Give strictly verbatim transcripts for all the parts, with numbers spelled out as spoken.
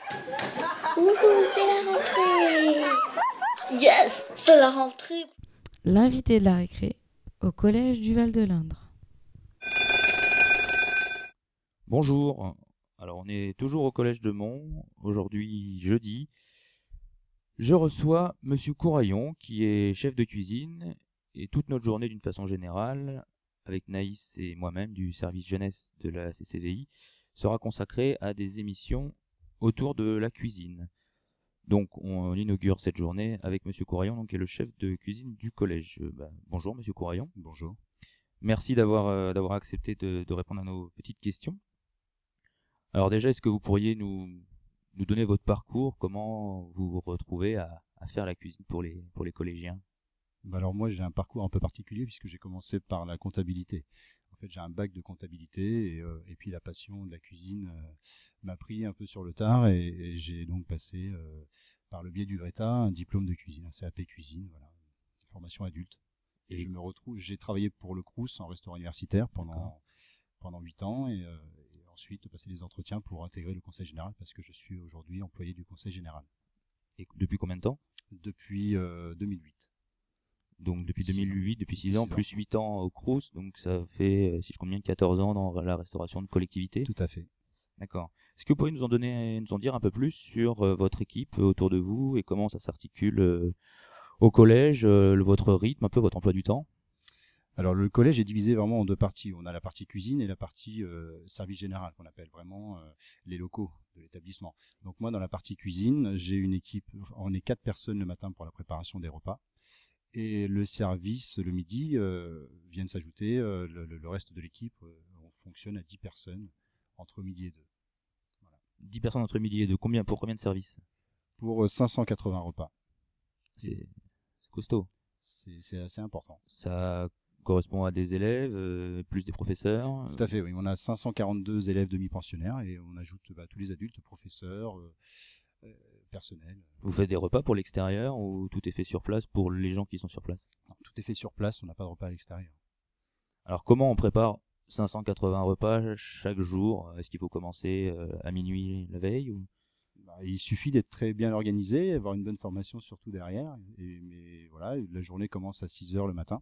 Wouhou, c'est la rentrée! Yes, c'est la rentrée! L'invité de la récré au collège du Val-de-l'Indre. Bonjour, alors on est toujours au collège de Mont, aujourd'hui jeudi. Je reçois Monsieur Couraillon qui est chef de cuisine et toute notre journée d'une façon générale, avec Naïs et moi-même du service jeunesse de la C C V I, sera consacrée à des émissions autour de la cuisine. Donc on inaugure cette journée avec Monsieur Couraillon, donc, qui est le chef de cuisine du collège. Euh, bah, bonjour Monsieur Couraillon. Bonjour. Merci d'avoir euh, d'avoir accepté de, de répondre à nos petites questions. Alors déjà, est-ce que vous pourriez nous, nous donner votre parcours, comment vous vous retrouvez à, à faire la cuisine pour les, pour les collégiens? Bah alors moi j'ai un parcours un peu particulier puisque j'ai commencé par la comptabilité. En fait j'ai un bac de comptabilité et, euh, et puis la passion de la cuisine euh, m'a pris un peu sur le tard et, et j'ai donc passé euh, par le biais du Greta un diplôme de cuisine, un C A P cuisine, voilà, formation adulte. Et, et je me retrouve, j'ai travaillé pour le Crous en restaurant universitaire pendant pendant huit ans et, euh, et ensuite passé des entretiens pour intégrer le conseil général parce que je suis aujourd'hui employé du conseil général. Et depuis combien de temps? Depuis euh, deux mille huit. Donc depuis deux mille huit, depuis six ans, six ans. plus huit ans au Crous, donc ça fait, si je compte bien, quatorze ans dans la restauration de collectivité. Tout à fait. D'accord. Est-ce que vous pourriez nous en donner, nous en dire un peu plus sur euh, votre équipe euh, autour de vous et comment ça s'articule euh, au collège, euh, votre rythme, un peu votre emploi du temps? Alors le collège est divisé vraiment en deux parties. On a la partie cuisine et la partie euh, service général qu'on appelle vraiment euh, les locaux de l'établissement. Donc moi dans la partie cuisine, j'ai une équipe, on est quatre personnes le matin pour la préparation des repas. Et le service, le midi, euh, vient de s'ajouter. Euh, le, le reste de l'équipe, euh, on fonctionne à dix personnes entre midi et deux. Voilà. dix personnes entre midi et deux. Combien, pour combien de services? Pour cinq cent quatre-vingts repas. C'est costaud. C'est assez important. Ça correspond à des élèves, euh, plus des professeurs? Tout à fait, oui. On a cinq cent quarante-deux élèves demi-pensionnaires et on ajoute bah, tous les adultes, professeurs, euh, euh, personnel. Vous faites des repas pour l'extérieur ou tout est fait sur place pour les gens qui sont sur place? Non, tout est fait sur place, on n'a pas de repas à l'extérieur. Alors comment on prépare cinq cent quatre-vingts repas chaque jour? Est-ce qu'il faut commencer à minuit la veille ou... bah, il suffit d'être très bien organisé, avoir une bonne formation surtout derrière. Et, mais voilà, la journée commence à six heures le matin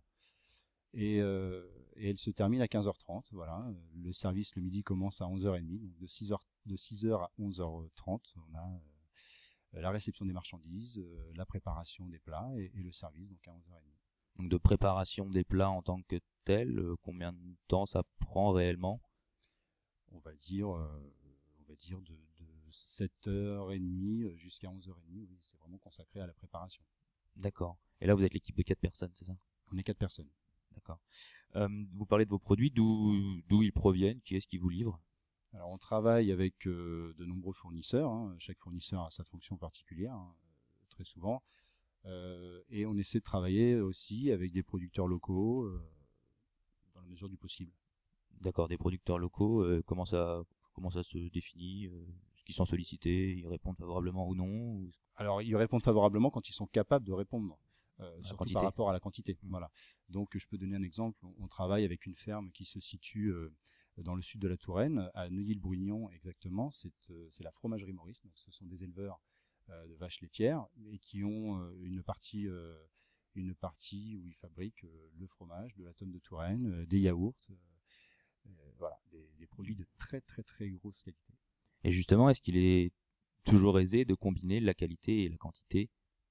et, euh, et elle se termine à quinze heures trente. Voilà. Le service le midi commence à onze heures trente. Donc de six heures, de six heures à onze heures trente, on a euh, la réception des marchandises, euh, la préparation des plats et, et le service donc à onze heures trente. Donc de préparation des plats en tant que tel, euh, combien de temps ça prend réellement? On va dire, euh, on va dire de, de sept heures trente jusqu'à onze heures trente. Oui, c'est vraiment consacré à la préparation. D'accord. Et là, vous êtes l'équipe de quatre personnes, c'est ça? On est quatre personnes. D'accord. Euh, vous parlez de vos produits, d'où d'où ils proviennent, qui est-ce qui vous livre? Alors on travaille avec euh, de nombreux fournisseurs, hein. Chaque fournisseur a sa fonction particulière, hein, très souvent, euh, et on essaie de travailler aussi avec des producteurs locaux euh, dans la mesure du possible. D'accord, des producteurs locaux, euh, comment ça comment ça se définit? euh, Est-ce qu'ils sont sollicités, ils répondent favorablement ou non ou... Alors ils répondent favorablement quand ils sont capables de répondre, euh, surtout quantité. par rapport à la quantité. Mmh. Voilà. Donc je peux donner un exemple, on travaille avec une ferme qui se situe euh, dans le sud de la Touraine, à Neuilly-le-Brugnon exactement. C'est euh, la fromagerie Maurice. Donc ce sont des éleveurs euh, de vaches laitières et qui ont euh, une partie euh, une partie où ils fabriquent euh, le fromage, de la tonne de Touraine, euh, des yaourts, euh, euh, voilà, des, des produits de très très très grosse qualité. Et justement, est-ce qu'il est toujours aisé de combiner la qualité et la quantité?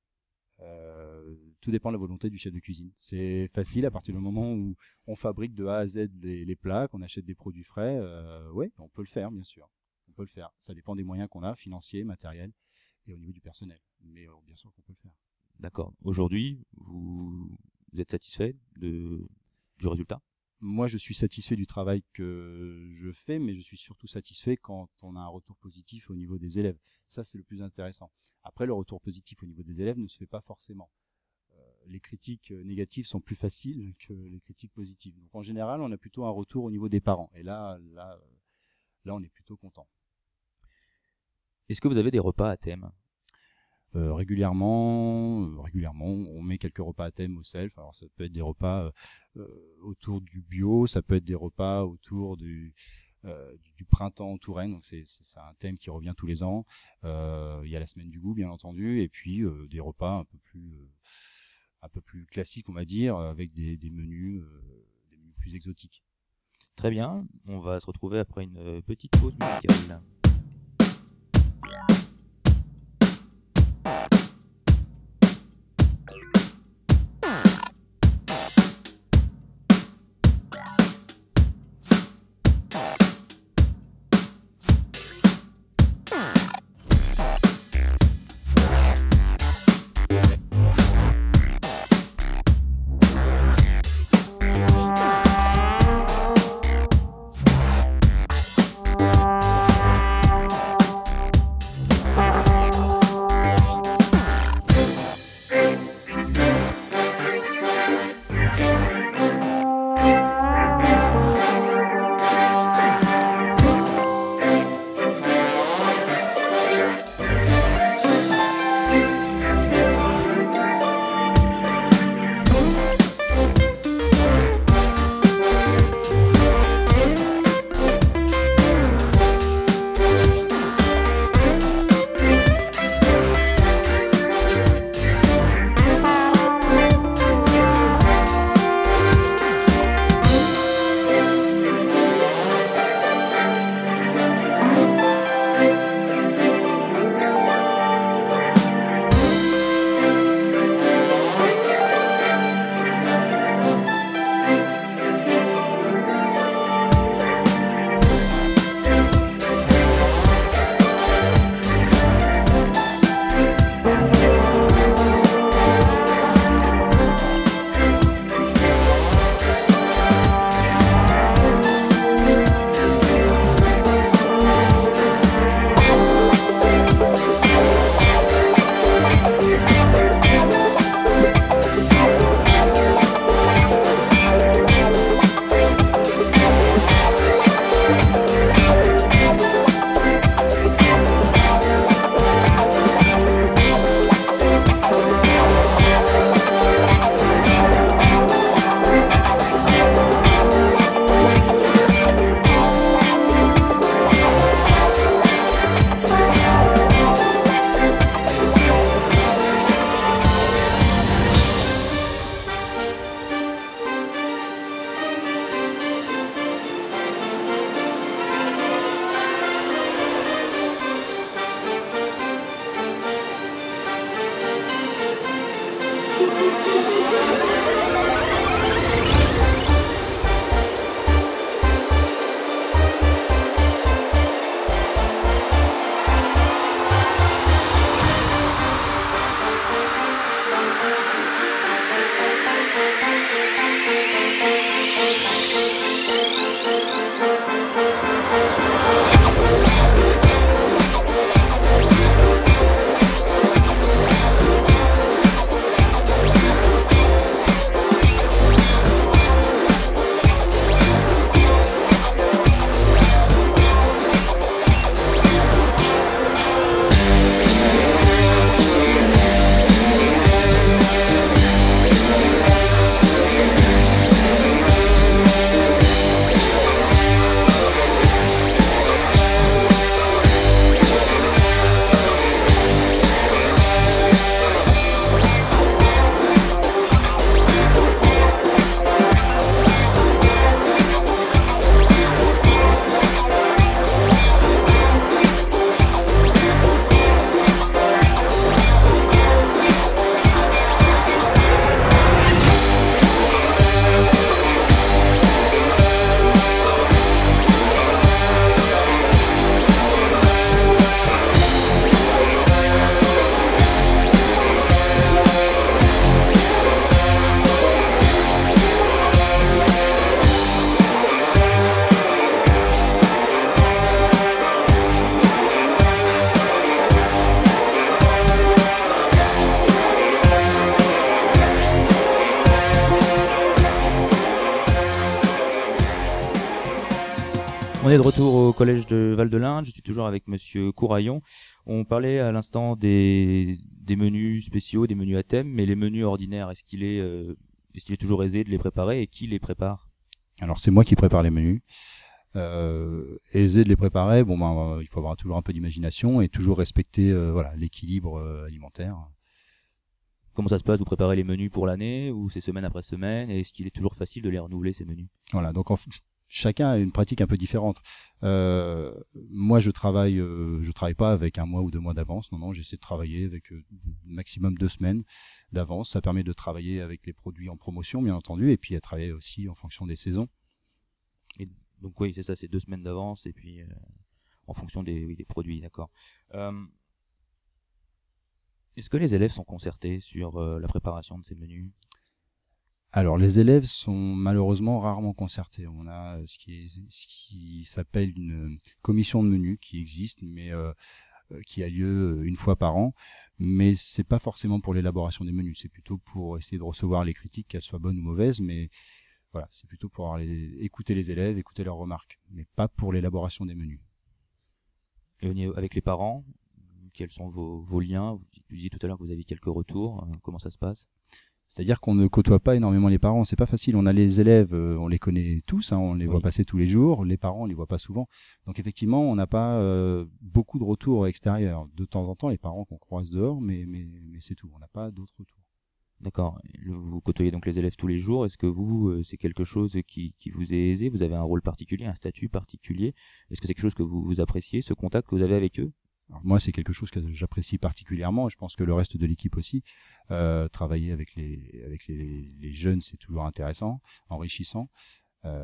Euh, tout dépend de la volonté du chef de cuisine. C'est facile à partir du moment où on fabrique de A à Z les, les plats, qu'on achète des produits frais. Euh, oui, on peut le faire, bien sûr. On peut le faire. Ça dépend des moyens qu'on a, financiers, matériels et au niveau du personnel. Mais euh, bien sûr qu'on peut le faire. D'accord. Aujourd'hui, vous, vous êtes satisfait de, du résultat? Moi, je suis satisfait du travail que je fais, mais je suis surtout satisfait quand on a un retour positif au niveau des élèves. Ça, c'est le plus intéressant. Après, le retour positif au niveau des élèves ne se fait pas forcément. Euh, les critiques négatives sont plus faciles que les critiques positives. Donc, en général, on a plutôt un retour au niveau des parents. Et là, là, là, on est plutôt content. Est-ce que vous avez des repas à thème? Euh, régulièrement, euh, régulièrement, on met quelques repas à thème au self. Alors ça peut être des repas euh, autour du bio, ça peut être des repas autour du, euh, du, du printemps en Touraine. Donc c'est, c'est, c'est un thème qui revient tous les ans. Euh, il y a la semaine du goût, bien entendu, et puis euh, des repas un peu plus, euh, un peu plus classiques, on va dire, avec des, des menus, euh, des menus plus exotiques. Très bien, on va se retrouver après une petite pause musicale. On est de retour au collège de Val-de-l'Inde, je suis toujours avec monsieur Couraillon. On parlait à l'instant des, des menus spéciaux, des menus à thème, mais les menus ordinaires, est-ce qu'il est, euh, est-ce qu'il est toujours aisé de les préparer et qui les prépare? Alors c'est moi qui prépare les menus. euh, aisé de les préparer. Bon, ben, il faut avoir toujours un peu d'imagination et toujours respecter euh, voilà, l'équilibre euh, alimentaire. Comment ça se passe? Vous préparez les menus pour l'année ou c'est semaine après semaine? Et est-ce qu'il est toujours facile de les renouveler, ces menus? Voilà, donc en, chacun a une pratique un peu différente. Euh, moi, je travaille, euh, je travaille pas avec un mois ou deux mois d'avance. Non, non, j'essaie de travailler avec euh, maximum deux semaines d'avance. Ça permet de travailler avec les produits en promotion, bien entendu, et puis à travailler aussi en fonction des saisons. Et donc oui, c'est ça, c'est deux semaines d'avance et puis euh, en fonction des, oui, des produits, d'accord. Euh, est-ce que les élèves sont concertés sur euh, la préparation de ces menus? Alors, les élèves sont malheureusement rarement concertés. On a ce qui, est, ce qui s'appelle une commission de menu qui existe, mais euh, qui a lieu une fois par an. Mais c'est pas forcément pour l'élaboration des menus, c'est plutôt pour essayer de recevoir les critiques, qu'elles soient bonnes ou mauvaises. Mais voilà, c'est plutôt pour les, écouter les élèves, écouter leurs remarques, mais pas pour l'élaboration des menus. Et au niveau, avec les parents, quels sont vos, vos liens? Vous disiez tout à l'heure que vous aviez quelques retours. Comment ça se passe? C'est-à-dire qu'on ne côtoie pas énormément les parents, c'est pas facile. On a les élèves, euh, on les connaît tous, hein, on les oui. voit passer tous les jours. Les parents, on les voit pas souvent. Donc effectivement, on n'a pas euh, beaucoup de retours extérieurs. De temps en temps, les parents qu'on croise dehors, mais mais mais c'est tout. On n'a pas d'autres retours. D'accord. Vous côtoyez donc les élèves tous les jours. Est-ce que vous, euh, c'est quelque chose qui qui vous est aisé? Vous avez un rôle particulier, un statut particulier? Est-ce que c'est quelque chose que vous vous appréciez, ce contact que vous avez avec eux? Alors moi, c'est quelque chose que j'apprécie particulièrement. Je pense que le reste de l'équipe aussi. Euh, travailler avec les avec les, les jeunes, c'est toujours intéressant, enrichissant. Euh,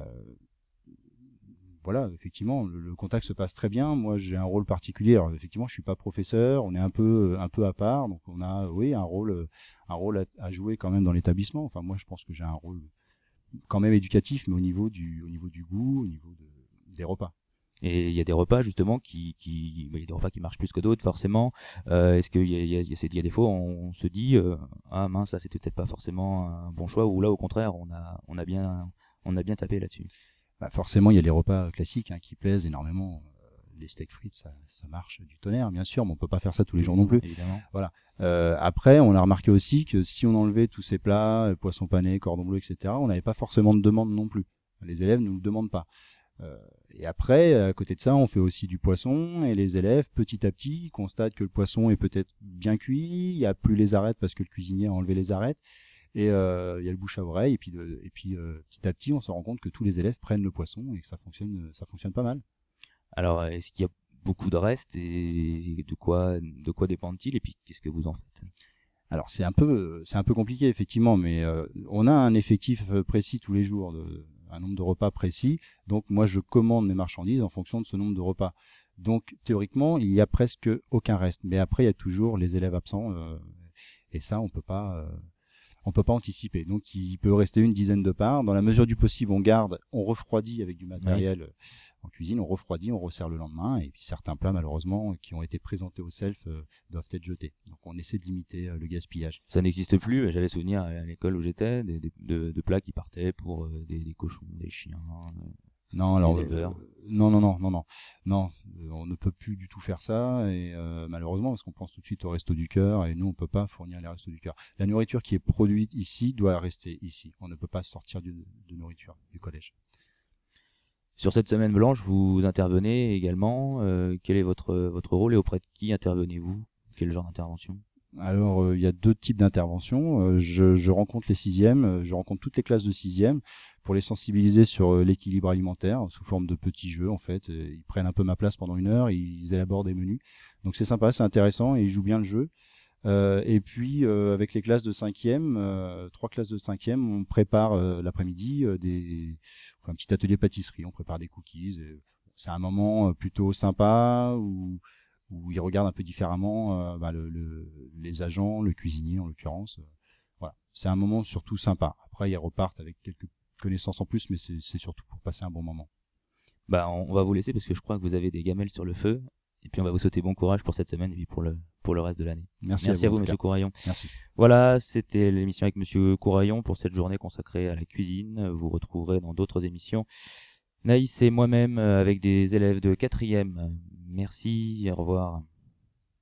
voilà, effectivement, le, le contact se passe très bien. Moi, j'ai un rôle particulier. Alors, effectivement, je suis pas professeur. On est un peu un peu à part, donc on a, oui, un rôle un rôle à, à jouer quand même dans l'établissement. Enfin, moi, je pense que j'ai un rôle quand même éducatif, mais au niveau du au niveau du goût, au niveau de, des repas. Et il y a des repas justement qui, qui, il y a des repas qui marchent plus que d'autres forcément. Euh, est-ce qu'il y a, il y a, il y a des fois on, on se dit euh, ah mince, ça c'était peut-être pas forcément un bon choix, ou là au contraire on a on a bien on a bien tapé là-dessus? Bah forcément, il y a les repas classiques hein, qui plaisent énormément. Les steaks frites, ça, ça marche du tonnerre, bien sûr, mais on peut pas faire ça tous les jours non plus. Évidemment. Voilà. Euh, après, on a remarqué aussi que si on enlevait tous ces plats, poisson pané, cordon bleu, et cetera, on n'avait pas forcément de demande non plus. Les élèves ne nous le demandent pas. Euh, et après, à côté de ça, on fait aussi du poisson, et les élèves, petit à petit, constatent que le poisson est peut-être bien cuit, il n'y a plus les arêtes parce que le cuisinier a enlevé les arêtes, et euh, il y a le bouche à oreille, et puis, de, et puis euh, petit à petit, on se rend compte que tous les élèves prennent le poisson et que ça fonctionne, ça fonctionne pas mal. Alors, est-ce qu'il y a beaucoup de restes et de quoi, de quoi dépendent-ils, et puis qu'est-ce que vous en faites? Alors c'est un peu, c'est un peu compliqué effectivement, mais euh, on a un effectif précis tous les jours, de, un nombre de repas précis. Donc moi je commande mes marchandises en fonction de ce nombre de repas. Donc théoriquement il y a presque aucun reste, mais après il y a toujours les élèves absents euh, et ça on peut pas, euh, on peut pas anticiper. Donc il peut rester une dizaine de parts. Dans la mesure du possible on garde, on refroidit avec du matériel. Oui. En cuisine, on refroidit, on resserre le lendemain, et puis certains plats, malheureusement, qui ont été présentés au self, euh, doivent être jetés. Donc on essaie de limiter euh, le gaspillage. Ça n'existe plus. J'avais souvenir à l'école où j'étais des, des, de, de plats qui partaient pour euh, des, des cochons, des chiens, euh, non, alors, des éleveurs. Euh, non, non, non, non, non, non. Euh, on ne peut plus du tout faire ça, et euh, malheureusement, parce qu'on pense tout de suite au Resto du Cœur, et nous, on peut pas fournir les Restos du Cœur. La nourriture qui est produite ici doit rester ici. On ne peut pas sortir de, de nourriture du collège. Sur cette semaine blanche, vous intervenez également. Euh, quel est votre votre rôle et auprès de qui intervenez-vous? Quel genre d'intervention? Alors, euh, il y a deux types d'interventions. Euh, je, je rencontre les sixièmes, je rencontre toutes les classes de sixième pour les sensibiliser sur euh, l'équilibre alimentaire sous forme de petits jeux en fait. Euh, ils prennent un peu ma place pendant une heure, ils élaborent des menus. Donc c'est sympa, c'est intéressant et ils jouent bien le jeu. Euh, et puis euh, avec les classes de cinquième, euh, trois classes de cinquième, on prépare euh, l'après-midi euh, des, enfin, un petit atelier pâtisserie. On prépare des cookies. Et c'est un moment euh, plutôt sympa où où ils regardent un peu différemment euh, bah, le, le, les agents, le cuisinier en l'occurrence. Euh, voilà, c'est un moment surtout sympa. Après, ils repartent avec quelques connaissances en plus, mais c'est, c'est surtout pour passer un bon moment. Bah, on va vous laisser parce que je crois que vous avez des gamelles sur le feu. Et puis on va vous souhaiter bon courage pour cette semaine et puis pour le pour le reste de l'année. Merci, Merci à à vous, vous, Monsieur Couraillon. Merci. Voilà, c'était l'émission avec Monsieur Couraillon pour cette journée consacrée à la cuisine. Vous retrouverez dans d'autres émissions Naïs et moi-même avec des élèves de quatrième. Merci, au revoir.